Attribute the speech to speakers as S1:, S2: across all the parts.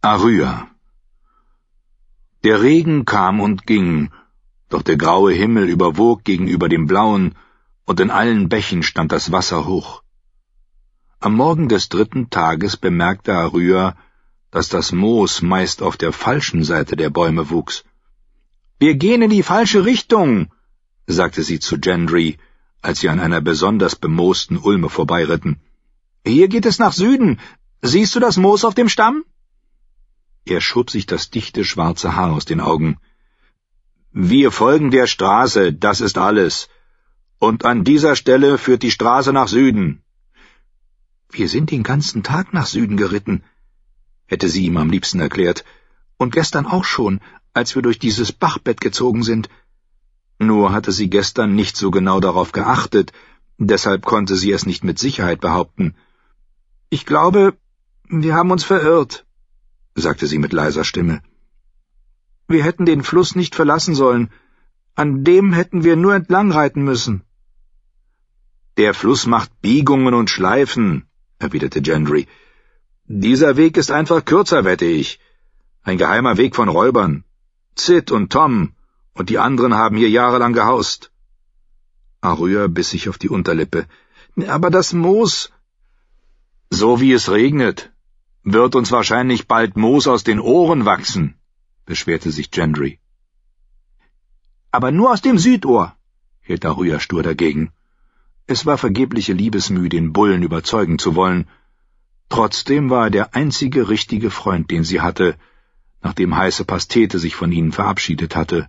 S1: Arya. Der Regen kam und ging, doch der graue Himmel überwog gegenüber dem blauen, und in allen Bächen stand das Wasser hoch. Am Morgen des 3. Tages bemerkte Arya, dass das Moos meist auf der falschen Seite der Bäume wuchs. »Wir gehen in die falsche Richtung«, sagte sie zu Gendry, als sie an einer besonders bemoosten Ulme vorbeiritten. »Hier geht es nach Süden. Siehst du das Moos auf dem Stamm?« Er schob sich das dichte schwarze Haar aus den Augen. »Wir folgen der Straße, das ist alles. Und an dieser Stelle führt die Straße nach Süden.« »Wir sind den ganzen Tag nach Süden geritten«, hätte sie ihm am liebsten erklärt, »und gestern auch schon, als wir durch dieses Bachbett gezogen sind.« Nur hatte sie gestern nicht so genau darauf geachtet, deshalb konnte sie es nicht mit Sicherheit behaupten. »Ich glaube, wir haben uns verirrt«, sagte sie mit leiser Stimme. »Wir hätten den Fluss nicht verlassen sollen. An dem hätten wir nur entlang reiten müssen.« »Der Fluss macht Biegungen und Schleifen«, erwiderte Gendry. »Dieser Weg ist einfach kürzer, wette ich. Ein geheimer Weg von Räubern. Cid und Tom und die anderen haben hier jahrelang gehaust.« Arya biss sich auf die Unterlippe. »Aber das Moos...« »So wie es regnet, wird uns wahrscheinlich bald Moos aus den Ohren wachsen«, beschwerte sich Gendry. »Aber nur aus dem Südohr«, hielt Arya stur dagegen. Es war vergebliche Liebesmüh, den Bullen überzeugen zu wollen. Trotzdem war er der einzige richtige Freund, den sie hatte, nachdem heiße Pastete sich von ihnen verabschiedet hatte.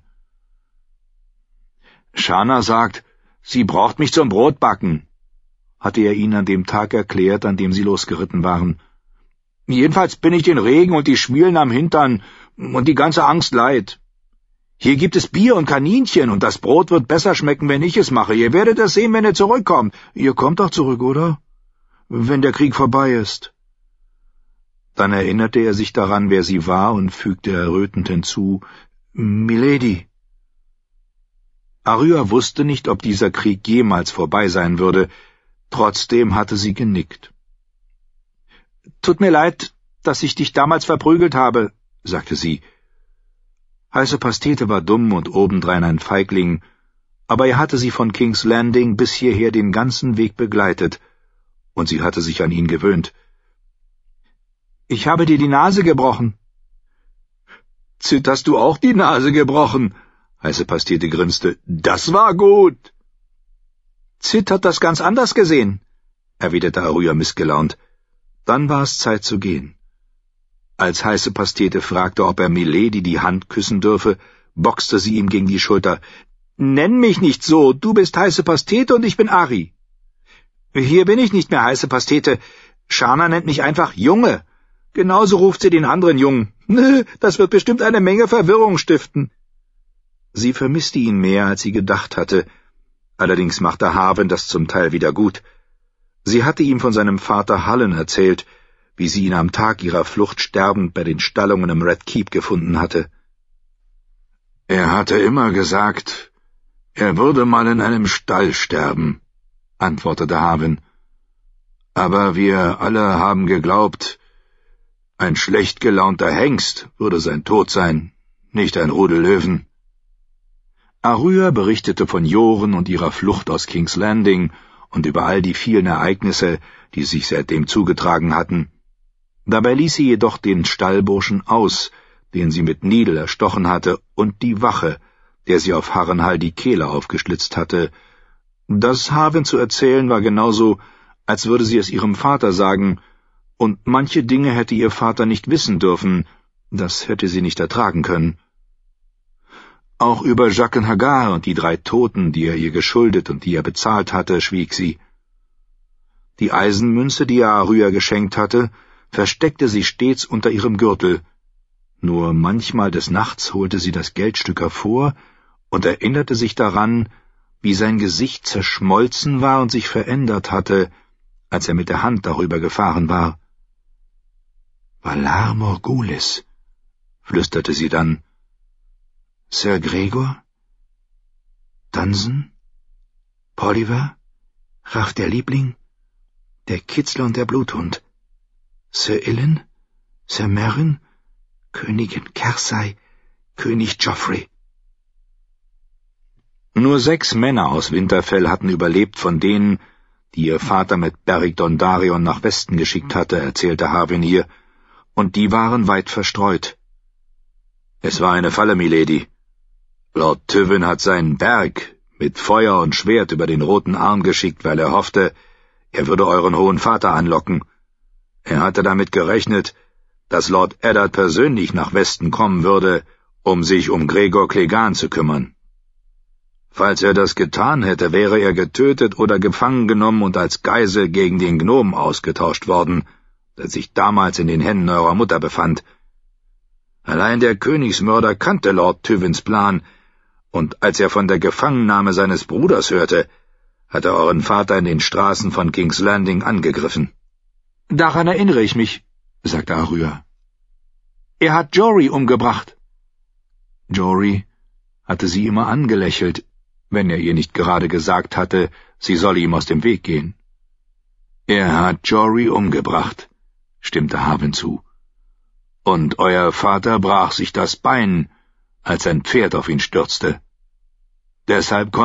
S1: »Shanna sagt, sie braucht mich zum Brotbacken«, hatte er ihnen an dem Tag erklärt, an dem sie losgeritten waren. »Jedenfalls bin ich den Regen und die Schwielen am Hintern und die ganze Angst leid. Hier gibt es Bier und Kaninchen, und das Brot wird besser schmecken, wenn ich es mache. Ihr werdet es sehen, wenn ihr zurückkommt.« »Ihr kommt doch zurück, oder? Wenn der Krieg vorbei ist.« Dann erinnerte er sich daran, wer sie war, und fügte errötend hinzu, »Milady.« Arya wusste nicht, ob dieser Krieg jemals vorbei sein würde, trotzdem hatte sie genickt. »Tut mir leid, dass ich dich damals verprügelt habe«, sagte sie. Heiße Pastete war dumm und obendrein ein Feigling, aber er hatte sie von King's Landing bis hierher den ganzen Weg begleitet, und sie hatte sich an ihn gewöhnt. »Ich habe dir die Nase gebrochen.« »Cid, hast du auch die Nase gebrochen?« Heiße Pastete grinste. »Das war gut.« »Cid hat das ganz anders gesehen«, erwiderte Arya missgelaunt. Dann war es Zeit zu gehen. Als Heiße Pastete fragte, ob er Milady die Hand küssen dürfe, boxte sie ihm gegen die Schulter. »Nenn mich nicht so, du bist Heiße Pastete und ich bin Ari.« »Hier bin ich nicht mehr Heiße Pastete. Shanna nennt mich einfach Junge. Genauso ruft sie den anderen Jungen. Das wird bestimmt eine Menge Verwirrung stiften.« Sie vermisste ihn mehr, als sie gedacht hatte. Allerdings machte Harwin das zum Teil wieder gut. Sie hatte ihm von seinem Vater Hallen erzählt, wie sie ihn am Tag ihrer Flucht sterbend bei den Stallungen im Red Keep gefunden hatte. »Er hatte immer gesagt, er würde mal in einem Stall sterben«, antwortete Harwin. »Aber wir alle haben geglaubt, ein schlecht gelaunter Hengst würde sein Tod sein, nicht ein Rudel Löwen.« Arya berichtete von Joren und ihrer Flucht aus King's Landing und über all die vielen Ereignisse, die sich seitdem zugetragen hatten. Dabei ließ sie jedoch den Stallburschen aus, den sie mit Needle erstochen hatte, und die Wache, der sie auf Harrenhal die Kehle aufgeschlitzt hatte. Das Harwin zu erzählen war genauso, als würde sie es ihrem Vater sagen, und manche Dinge hätte ihr Vater nicht wissen dürfen, das hätte sie nicht ertragen können. Auch über Jaqen H'ghar und die 3 Toten, die er ihr geschuldet und die er bezahlt hatte, schwieg sie. Die Eisenmünze, die er Arya geschenkt hatte, versteckte sie stets unter ihrem Gürtel. Nur manchmal des Nachts holte sie das Geldstück hervor und erinnerte sich daran, wie sein Gesicht zerschmolzen war und sich verändert hatte, als er mit der Hand darüber gefahren war. »Valar Morghulis«, flüsterte sie dann. »Sir Gregor? Dunsen? Polliver? Raff der Liebling? Der Kitzler und der Bluthund? Sir Ilyn? Sir Meryn? Königin Cersei, König Joffrey. Nur 6 Männer aus Winterfell hatten überlebt von denen, die ihr Vater mit Beric Dondarrion nach Westen geschickt hatte, erzählte Harwinir, und die waren weit verstreut. Es war eine Falle, Milady. Lord Tywin hat seinen Berg mit Feuer und Schwert über den Roten Arm geschickt, weil er hoffte, er würde euren hohen Vater anlocken. Er hatte damit gerechnet, dass Lord Eddard persönlich nach Westen kommen würde, um sich um Gregor Clegane zu kümmern. Falls er das getan hätte, wäre er getötet oder gefangen genommen und als Geisel gegen den Gnomen ausgetauscht worden, der sich damals in den Händen eurer Mutter befand. Allein der Königsmörder kannte Lord Tywins Plan, und als er von der Gefangennahme seines Bruders hörte, hat er euren Vater in den Straßen von King's Landing angegriffen. »Daran erinnere ich mich«, sagte Aryeh. »Er hat Jory umgebracht.« Jory hatte sie immer angelächelt, wenn er ihr nicht gerade gesagt hatte, sie solle ihm aus dem Weg gehen. »Er hat Jory umgebracht«, stimmte Harwin zu. »Und euer Vater brach sich das Bein, als ein Pferd auf ihn stürzte. Deshalb